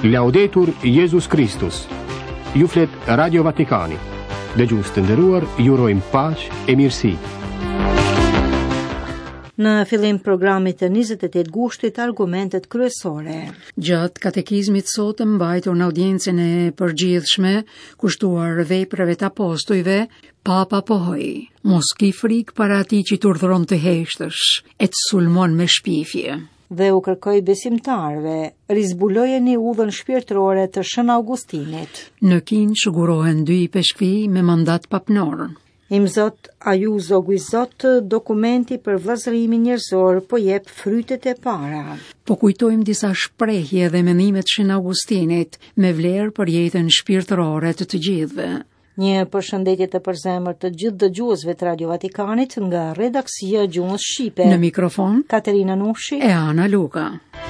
Laudetur Jesus Christus. Ju flet Radio Vatikani. Dëgjues të nderuar, ju urojmë paqë e mirësi. Në fillim programit të 28 gushtit argumentet kryesore. Gjatë katekizmit sot mbajtur në audiencën e përgjithshme, kushtuar veprave të apostujve, Papa pohoi: mos ki frikë para atij që t'urdhëron të heshtësh, e të sulmon me shpifje. Dhe u kërkoi besimtarëve, rizbulojeni udhën shpirtërore të Shën Augustinit. Në kin shugurohen 2 peshkvi me mandat papnor. Imzot Ajuzo Guizot, dokumenti për vllazërimin njerëzor, po jep frytet e para. Po kujtojmë disa shprehje dhe mendimet Shën Augustinit me vlerë për jetën shpirtërore të gjithëve. Një përshëndetje të përzemërt të gjithë dëgjuesve të Radio Vatikanit nga redaksia e Gjuhës Shqipe. Në mikrofon Katerina Nushi e Ana Luka.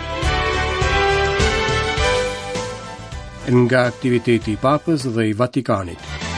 Nga aktiviteti i Papës dhe i Vatikanit.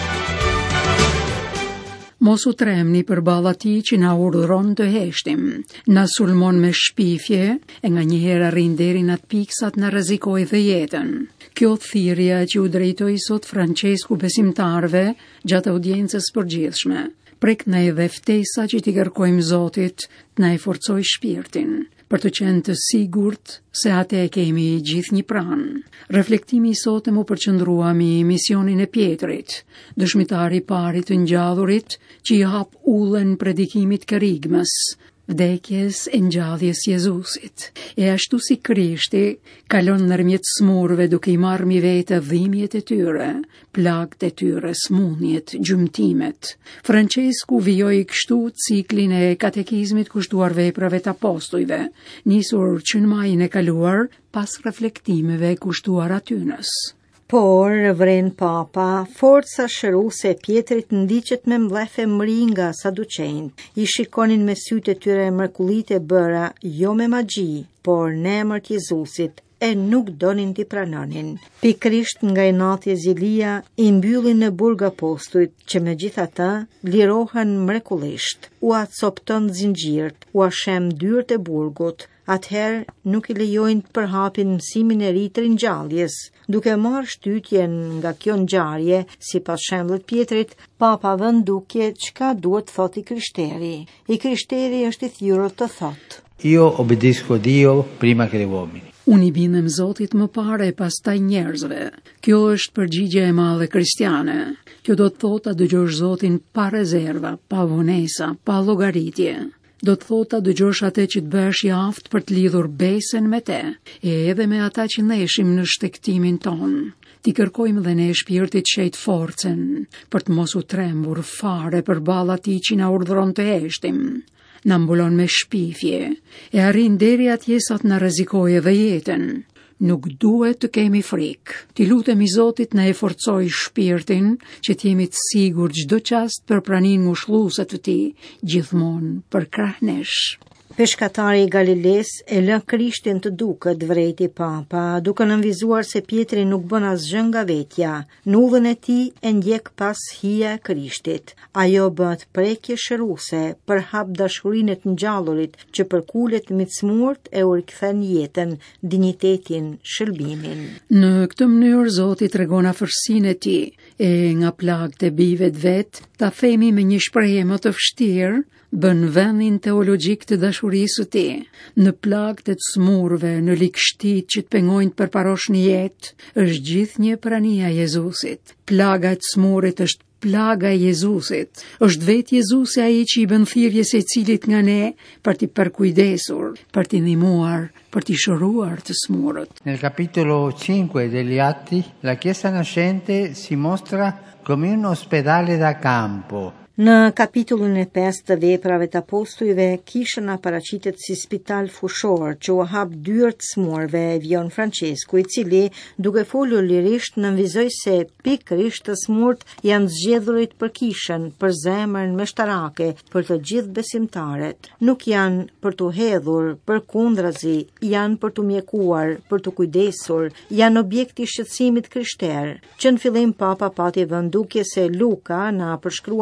Mos u tremni përballë atij që na urdhëron të heshtim, na sulmon me shpifje, e nganjëherë arrin deri në atë pikë sa të na rrezikojë dhe jetën. Kjo thirrje që u drejtoi sot Francesku besimtarëve gjatë audiencës përgjithshme, prek ne dhe ftesa që t'i kërkojmë Zotit të na i forcoj shpirtin, për të qenë të sigurt se atë e kemi gjithë një pranë. Reflektimi i sotëm u përqendrua mbi misionin e Pjetrit, dëshmitari i parë të ngjallhurit që i hap udhën predikimit kerigmës, vdekjes e ngjalljes Jezusit. E ashtu si Krishti kalon nërmjet smurve duke i marrë mi vete dhimbjet e tyre, plagët e tyre, smundjet, gjymtimet. Francesku vijoi kështu ciklin e katekizmit kushtuar veprave të apostujve, nisur që në majin e kaluar pas reflektimeve kushtuar atynës. Por, vren Papa, forca shëruese e Pjetrit ndiqet me mblefemëri nga saduqejt. I shikonin me sytë e tyre mrekullitë e bëra, jo me magji, por në emër të Jezusit, e nuk donin t'i pranonin. Pikrisht nga i natë Zilia, i mbyllin në burg apostujt, që me gjithata lirohen mrekullisht. U acopton zinxhirt, u ashem dyert e burgut. Atëherë nuk i lejojnë të përhapin mësimin e ri të ringjalljes. Duke marrë shtytjen nga kjo ngjarje, sipas shembullit Pjetrit, Papa vën dukje çka duhet thotë i krishteri. I krishteri është i thirrur të thotë: Io obbedisco Dio prima che gli uomini. Unë i bindem Zotit më parë e pastaj njerëzve. Kjo është përgjigje e madhe kristiane. Kjo do të thotë ta dëgjosh Zotin pa rezerva, pa vonesa, pa llogaritje. Do të thotë ta dëgjosh atë që të bëhesh i aftë për të lidhur besën me te, e edhe me ata që ndeshim në shtektimin ton. Ti kërkojmë dhe ne shpirtit shejt forcen, për të mos u trembur fare përballë atij që na urdhëron të heshtim. Na mbulon me shpifje, e arrin deri atje sa të na rrezikojë dhe jetën. Nuk duhet të kemi frikë. Ti lutemi Zotit na e forcoj shpirtin që t'jemi të sigurt çdo çast për praninë ngushëlluese të tij, gjithmonë për krah nesh. Peshkatari i Galiles e lë Krishtin të duket, vrejti Papa, duke nënvizuar se Pjetri nuk bën asgjë nga vetja. Në udhën e tij e ndjek pas hija e Krishtit. Ajo bëhet prekje shëruese për hap dashurinë të ngjallhurit që përkulet mbi të smurt e u rikthen jetën, dinjitetin, shërbimin. Në këtë mënyrë Zoti tregon afërsinë e tij, e nga plagët e bijve të vet, ta themi me një shprehje më të vështirë, bën vendin teologjik të dashurisë së tij. Në plagët e të smurve, në likështit që të pengojnë të përparosh një jetë, është gjithë një prania Jezusit. Plaga e të smurit është plaga e Jezusit. Është vetë Jezusi ai që i bën thirrje secilit nga ne për t'i përkujdesur, për t'i ndihmuar, për t'i shëruar të smurët. Nel capitolo 5 degli Atti, la Chiesa nascente si mostra come un ospedale da campo. Në kapitullin e 5 të veprave të apostujve, kishën paraqitet si spital fushor që u hap dyert smurve, vjon Francesku, i cili, duke folur lirisht, nënvizoi se pikërisht të smurt janë zgjedhurit për kishën, për zemrën meshtarake, për të gjithë besimtarët. Nuk janë për të hedhur, për kundrazi, janë për të mjekuar, për të kujdesur, janë objekti i shqetësimit krishter. Që në fillim Papa pati vëndukje se Luka na përshkruan vend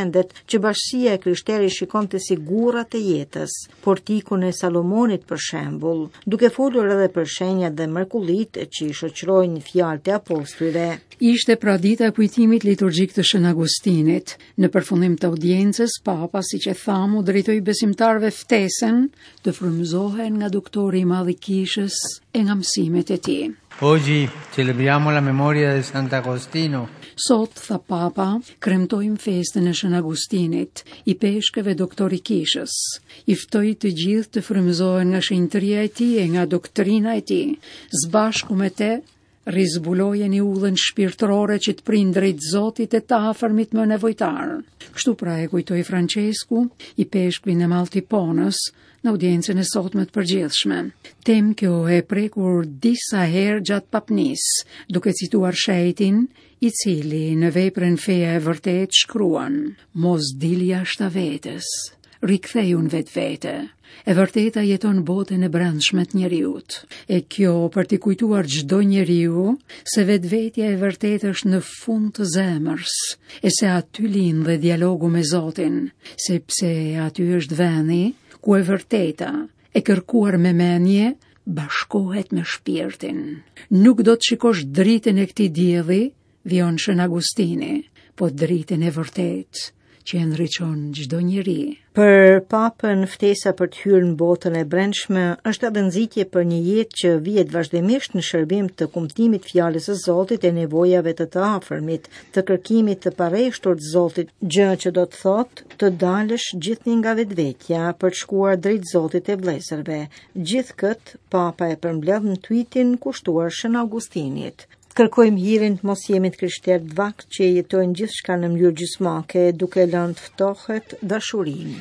shpendet që bashkësia e krishterë shikonte si gurrat e jetës, portikun e Salomonit për shembull, duke folur edhe për shenjat dhe mrekullitë që i shoqërojnë fjalët e apostujve. Ishte pra dita e kujtimit liturgjik të Shën Agustinit. Në përfundim të audiencës, Papa, siç e thamu, drejtoi besimtarëve ftesën të frymëzohen nga doktori i madh i Kishës e nga mësimet e tij. Oggi celebriamo la memoria di Sant'Agostino. Sot, tha Papa, kremtojmë festën e Shën Agustinit, i peshkëve doktori Kishës. I ftoi të gjithë të frymëzohen nga shenjtëria e tij e nga doktrina e tij. Sbashku me te, rizbulojeni udhën shpirtërore që të prind drejt Zotit e të afërmit më nevojtar. Kështu pra e kujtoi Francesku, i peshkvin e Maltiponës, në audiencën e sotme të përgjithshme. Tem kjo e prekur disa herë gjatë papnis, duke cituar shejtin, i cili në veprën Feja e Vërtet shkruan: mos dili jashtë vetes, rikthejun vetvete. E vërteta jeton botën e brendshme të njeriut. E kjo për t'i kujtuar çdo njeriu se vetvetja e vërtetë është në fund të zemrës, e se aty lind dhe dialogu me Zotin, sepse aty është vendi ku e vërteta, e kërkuar me mendje, bashkohet me shpirtin. Nuk do të shikosh dritën e këtij dielli, vion Shën Agustini, po dritën e vërtetë që e ndriçon çdo njeri. Për Papën, ftesa për të hyrë në botën e brendshme është edhe nxitje për një jetë që vihet vazhdimisht në shërbim të kumtimit fjalës së Zotit e nevojave të të afërmit, të kërkimit të parreshtur të Zotit, gjë që do të thotë të dalësh gjithnjë nga vetvetja për të shkuar drejt Zotit e vëllezërve. Gjithë këtë Papa e përmbledh në tweetin kushtuar Shën Augustinit. Kërkojmë hirin të mos jemi të krishterë të vakt që jetojnë gjithçka në mënyrë gjysmake, duke lënë të ftohet dashurinë.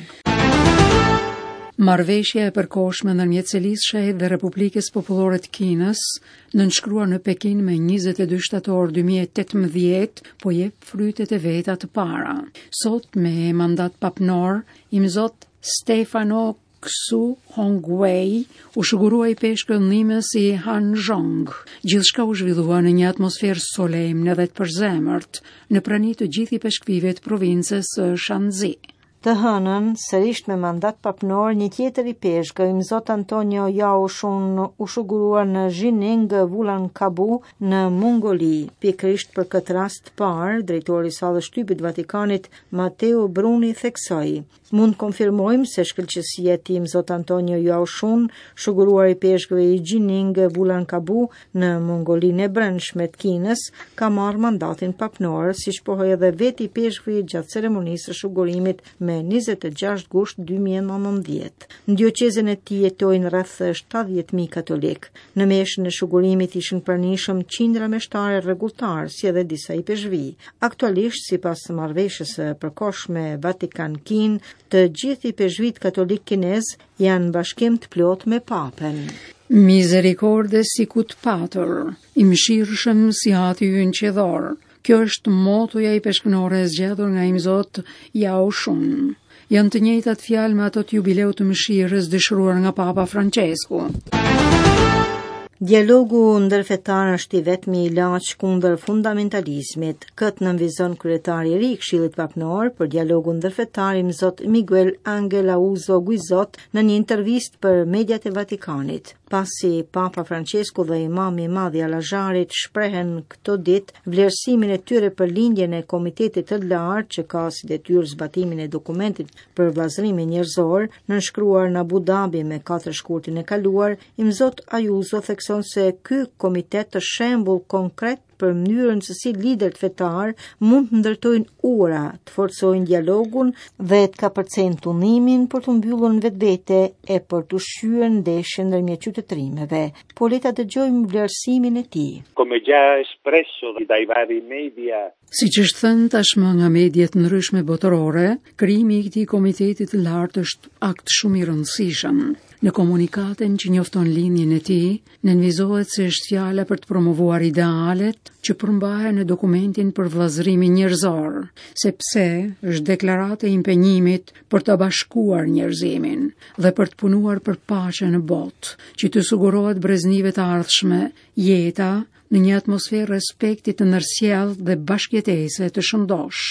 Marrëveshja e përkohshme ndërmjet Selisë dhe Republikës Popullore të Kinës, nënshkruar në Pekin me 22 shtator 2018, po jep frytet e veta të para. Sot me mandat papnor, i Zot Stefano Ksu Hongwei u shëgurua i peshkëllënimës i Han Zhong. Gjithçka u zhvillua në një atmosferë solemne dhe të përzemërt në prani të gjithë i peshkvive të provincës Shanxi. Të hënën, sërish me mandat papnor, një tjetër i peshkë, i Zot Antonio Yao Shun, u shëgurua në Jining Ulanqabu në Mongoli. Pikërisht për këtë rast të parë, drejtori i Sallës Shtypit Vatikanit, Matteo Bruni, theksoi: mund konfirmojmë se shkëlqësia e tij Zot Antonio Yao Shun, shëguruar i peshkëve i Jining Ulanqabu në Mongolinë e brendshme të Kinës, ka marrë mandatin papnor, siç pohoi edhe veti i peshkëve gjatë ceremonisë së shëgurimit me 26 gusht 2019. Në dioqezën e tij jetojnë rreth 70.000 katolik. Në meshën e shëgurimit ishin pranishëm qindra meshtare rregulltar, si edhe disa i peshvi. Aktualisht, sipas marrëveshjes së përkohshme Vatikan-Kin, të gjithë i peshvit katolik kinez janë bashkim të plot me Papën. Misericorde sicut pater, i mëshirshëm si Ati ynë qedhor. Kjo është motoja i peshkënore e zgjedhur nga i Zot Yao Shun. Janë të njëjtat fjalë me ato të jubileut të mëshirës dëshiruar nga Papa Francesku. Dialogu ndërfetar është i vetmi ilaç kundër fundamentalizmit. Këtë nënvizon kryetari i ri i Këshillit Papnor për dialogun ndërfetar i Zot Miguel Angel Auzo Guizot në një intervistë për mediat e Vatikanit. Pasi Papa Francesku dhe Imami i Madh i Allazharit shprehen këto ditë vlerësimin e tyre për lindjen e komitetit të lartë që ka si detyrë zbatimin e dokumentit për vllazërimin njerëzor, nënshkruar në Abu Dhabi me 4 shkurtin e kaluar, i Zot Auzo thekson se ky komitet është shembull konkret për mënyrën se si liderët fetar mund të ndërtojnë ura, të forcojnë dialogun dhe të kapërcejnë tunimin për të mbyllur vetvete e për të ushqyer ndeshjen ndërmjet qytetërimeve. Po le ta dëgjojmë vlerësimin e tij. Come già espresso dai vari media. Siç është thënë tashmë nga mediat ndryshme botërore, krijimi i këtij komiteti të lartë është akt shumë i rëndësishëm. Në komunikatin që njofton linjën e tij, nënvizohet se është fjala për të promovuar idealet që përmbahen në dokumentin për vllazërimin njerëzor, sepse është deklarata e impenjimit për të bashkuar njerëzimin dhe për të punuar për paqe në botë, që të sigurohet breznive të ardhshme, jeta, në një atmosferë respekti të ndërsjellë dhe bashkëjetese të shëndosh,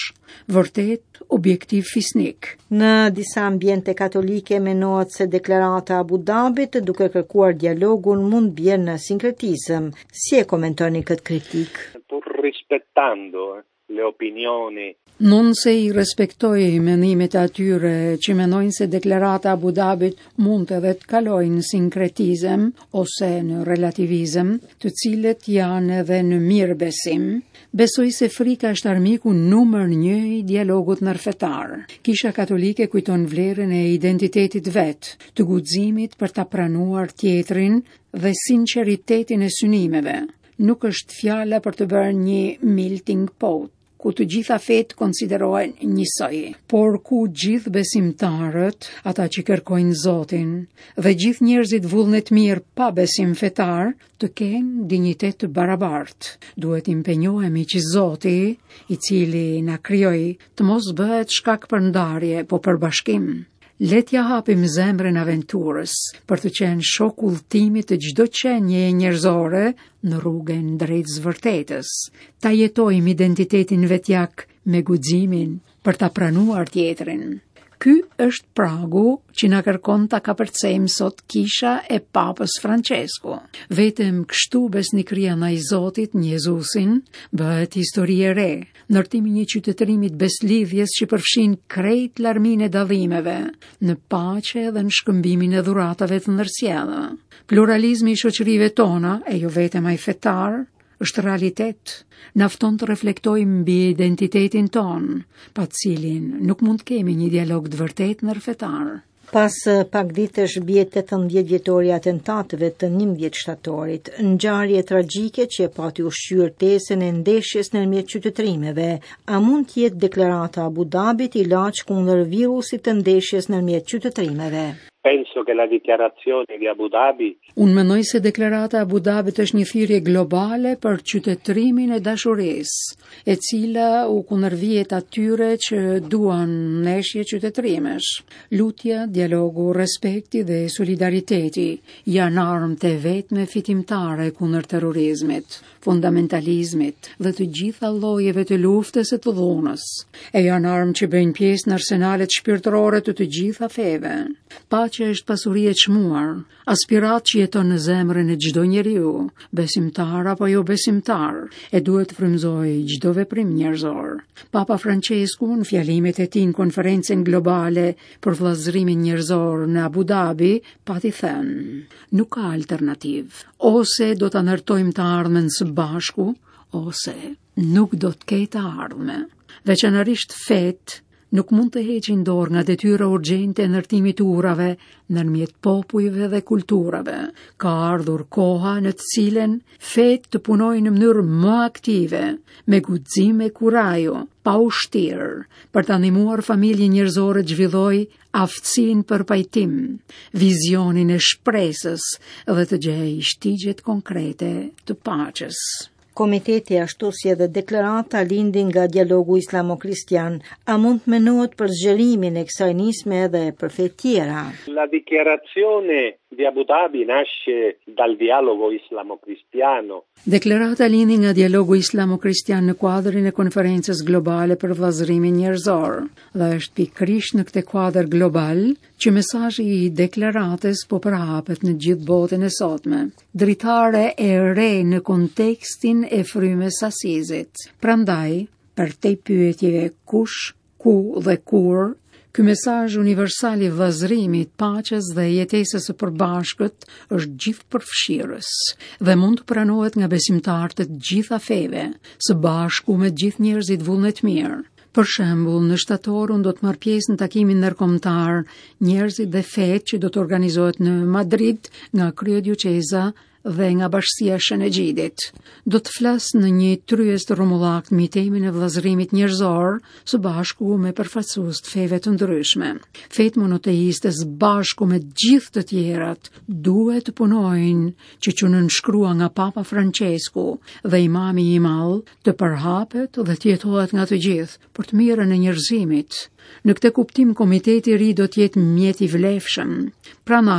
vërtet objektiv fisnik. Në disa ambiente katolike menohet se deklarata Abu Dhabit, duke kërkuar dialogun, mund bjerë në sinkretizëm. Si e komentoni këtë kritik? Pur rispettando le opinioni. Non se I respektoj mendimet e atyre që mendojnë se deklarata Abu Dhabit mund edhe të kalojnë në sinkretizëm ose në relativizëm, të cilët janë edhe në mirë besim, besoj se frika është armiku numër 1 I dialogut ndërfetar. Kisha katolike kujton vlerën e identitetit vet, të guximit për ta pranuar tjetrin dhe sinqeritetin e synimeve. Nuk është fjala për të bërë një melting pot, ku të gjitha fetë konsiderohen njësoj, por ku gjithë besimtarët, ata që kërkojnë Zotin, dhe gjithë njerëzit vullnet mirë pa besim fetar, të kenë dinjitet të barabartë. Duhet impenjohemi që Zoti, I cili na krijoi, të mos bëhet shkak për ndarje, po për bashkim. Letja hapim zemrën aventurës për të qenë shok udhëtimit të çdo qenie njerëzore në rrugën drejt zvërtetës. Ta jetojmë identitetin vetjak me guximin për ta pranuar tjetrin. Ky është pragu që na kërkon ta kapërcejmë sot Kisha e Papës Francesku. Vetëm kështu besnikëria ndaj Zotit në Jezusin bëhet histori e re, ndërtimi një qytetërimit beslidhjes që përfshin krejt larminë e dallimeve, në paqe dhe në shkëmbimin e dhuratave të ndërsjellë. Pluralizmi I shoqërive tona, e jo vetëm ai fetar, është realitet. Nafton të reflektojmë mbi identitetin ton, pa cilin nuk mund të kemi një dialog të vërtet ndërfetar. Pas pak ditësh bie 18 vjetori atentatëve të 11 shtatorit, ngjarje tragjike që e pati ushqyer tesën e ndeshjes ndërmjet qytetërimeve. A mund të jetë deklarata Abu Dhabit ilaç kundër virusit të ndeshjes ndërmjet qytetërimeve? Penso che la dichiarazione di Abu Dhabi. Unë mendoj se deklarata Abu Dhabit është një thirrje globale për qytetërimin e dashurisë, e cila u kundërvihet atyre që duan ndeshje qytetërimesh. Lutja, dialogu, respekti dhe solidariteti janë armët e vetme fitimtare kundër terrorizmit, fundamentalizmit dhe të gjitha llojeve të luftës së të dhunës. E janë armë që bëjnë pjesë në arsenalet shpirtërore të gjitha feve. Që është pasuri e çmuar, aspirat që jeton në zemrën e çdo njeriu, besimtar apo jo besimtar, e duhet të frymëzojë çdo veprim njerëzor. Papa Francesku në fjalimet e tij në konferencën globale për vllazërimin njerëzor në Abu Dhabi pati thënë: nuk ka alternativë, ose do ta ndërtojmë të ardhmen së bashku, ose nuk do të ketë ardhme. Veçanërisht fetë nuk mund të heqin dorë nga detyra urgjente e ndërtimit të urave ndërmjet popujve dhe kulturave. Ka ardhur koha në të cilën fetë të punojnë në mënyrë më aktive, me guxim e kurajë, pa ushtir, për të ndihmuar familjen njerëzore të zhvillojë aftësinë për pajtim, vizionin e shpresës dhe të gjejë shtigjet konkrete të paqes. Komiteti ashtu si edhe deklarata lindi nga dialogu islamo-kristian. A mund të menohet për zgjerimin e kësaj nisme edhe për fe tjera? La dichiarazione di Abu Dhabi nasce dal dialogo islamo-cristiano. Deklarata lindi nga dialogu islamo-kristian në kuadrin e konferencës globale për vllazërimin njerëzor dhe është pikërisht në këtë kuadër global që mesazhi I deklaratës po përhapet në gjithë botën e sotme. Dritare e re në kontekstin e frymës Asizit. Prandaj, për te pyetjeve kush, ku dhe kur, ky mesazh universal I vllazërimit, paqes dhe jetesës së përbashkët është gjithëpërfshirës dhe mund të pranohet nga besimtarët të gjitha feve, së bashku me gjithë njerëzit vullnet mirë. Për shembull, në shtator unë do të marr pjesë në takimin ndërkombëtar njerëzit dhe fetë që do të organizohet në Madrid nga kryedyqeza dhe nga Bashkia e Shënexhidit. Do të flas në një tryez të rrumullakt mbi temën e vllazërimit njerëzor, së bashku me përfaqësues të feve të ndryshme. Fetë monoteiste së bashku me gjithë të tjerat duhet të punojnë që nënshkrua nga Papa Francesku dhe Imami I Madh të përhapet dhe të jetohet nga të gjithë për të mirën e njerëzimit. Në këtë kuptim komiteti I ri do të jetë mjet I vlefshëm. Prandaj,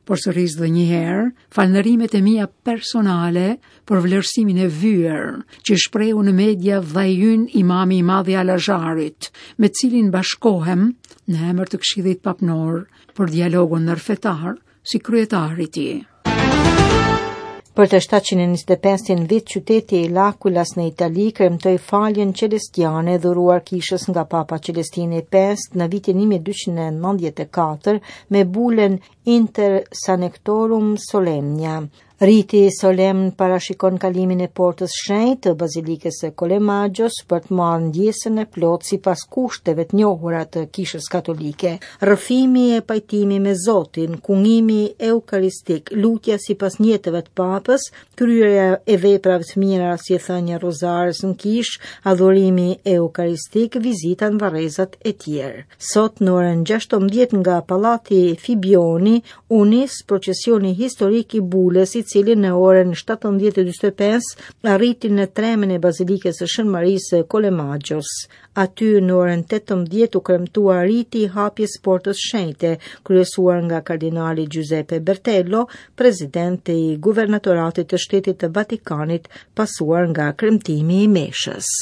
Përsëris dhe njëherë, falënderimet e mia personale për vlerësimin e vyer që shprehu në media vllai imami i madh i Al-Azharit, me cilin bashkohem në emër të Këshillit Papnor për dialogun ndërfetar si kryetari i tij. Për të 725 vit, qyteti i L'Aquilas në Itali kremtoi faljen celestiane dhuruar kishës nga Papa Celestini V në vitin 1294 me bulen Inter Sanctorum Solemnia. Riti solemn parashikon kalimin e portës shenjtë të Bazilikës së Kolemagjos për të marrë ndjesën e plotë sipas kushteve të njohura të Kishës Katolike. Rrëfimi e pajtimi me Zotin, kungimi eukaristik, lutja sipas njetëve të Papës, kryerja e veprave të mira si thënia e rozarës në kishë, adhurimi eukaristik, vizita në varrezat e tjerë. Sot në orën 16 nga Pallati Fibioni u nis procesioni historik i bulës, i cili në orën 17:45 arriti në tremën e Bazilikës së Shën Marisë Kolemagjos. Aty në orën 18 u kremtua riti i hapjes portës shenjte, kryesuar nga kardinali Giuseppe Bertello, president i guvernatoratit të Shtetit të Vatikanit, pasuar nga kremtimi i meshës.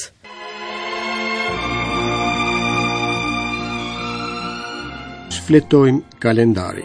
Shfletojmë kalendari.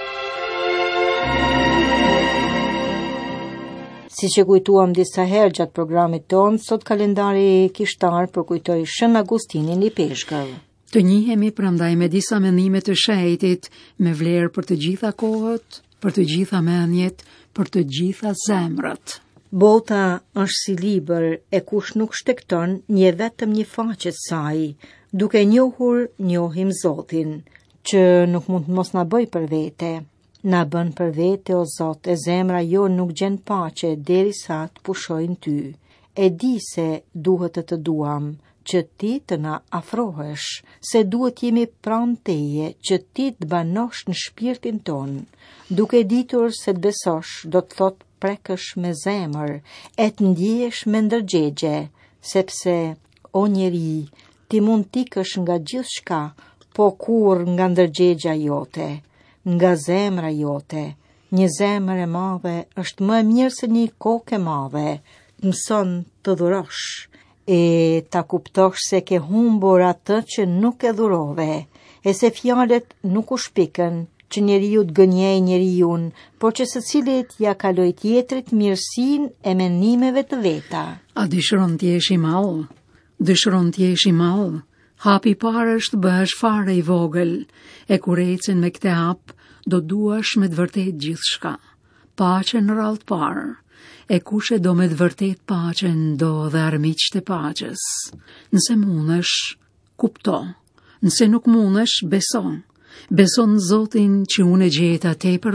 Si që kujtuam disa herë gjatë programit tonë, sot kalendari kishtar përkujtoi Shën Agustinin i Peshkëv. Të njihemi prandaj me disa mendime të shejtit, me vlerë për të gjitha kohët, për të gjitha mendjet, për të gjitha zemrat. Bota është si libër e kush nuk shtekton një vetëm një faqe të saj, duke njohur njohim Zotin, që nuk mund të mos na bëj për vete. Na bën për vete, o Zot, e zemra jo nuk gjen paqe derisa të pushojnë ty. E di se duhet të duam, që ti të na afrohesh, se duhet jemi pranë teje, që ti të banosh në shpirtin ton. Duke ditur se të besosh, do të thot prekësh me zemër, e të ndjesh me ndërgjegje, sepse, o njeri, ti mund t'ikësh nga gjithçka, po kur nga ndërgjegja jote, nga zemra jote. Një zemër e madhe është më e mirë se një kokë e madhe. Mëson të dhurosh e ta kuptosh se ke humbur atë që nuk e dhurove, e se fjalët nuk u shpikën që njeriu të gënjej njeriun, por që secilit ja kaloj tjetrit mirësinë e mendimeve të veta. A dëshiron të jesh i madh? Dëshiron të jesh i madh? Hapi parë është bëhesh fare i vogël, e kur ecën me këtë hap, do duash me të vërtet gjithçka. Paqen në radhë parë, e kush e do me të vërtet paqen do dhe armiqt e paqes. Nëse mundesh, kupto. Nëse nuk mundesh, beso. Beso në Zotin që unë e gjeta tepër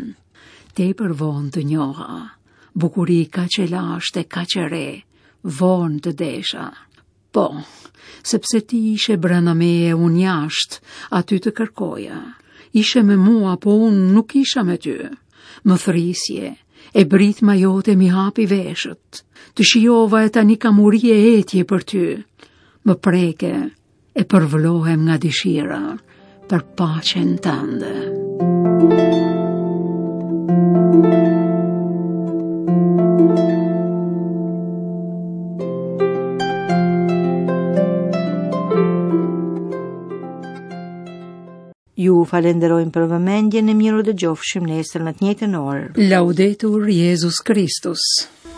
vonë të njoha. Bukuri ka që lasht e ka që re, vonë të desha. Po, sepse ti ishe brenda meje, unë jashtë, aty të kërkoja. Ishe me mua, po unë nuk isha me ty. Më thrisje, e britma jote mi hapi veshët. Të shijova e tani kam uri e etje për ty. Më preke e përvlohem nga dëshira për paqen tënde. Ju falenderojmë për vëmendjen e mirë, dëgjofshim nesër në të njëjtën orë. Laudetur Jesus Christus.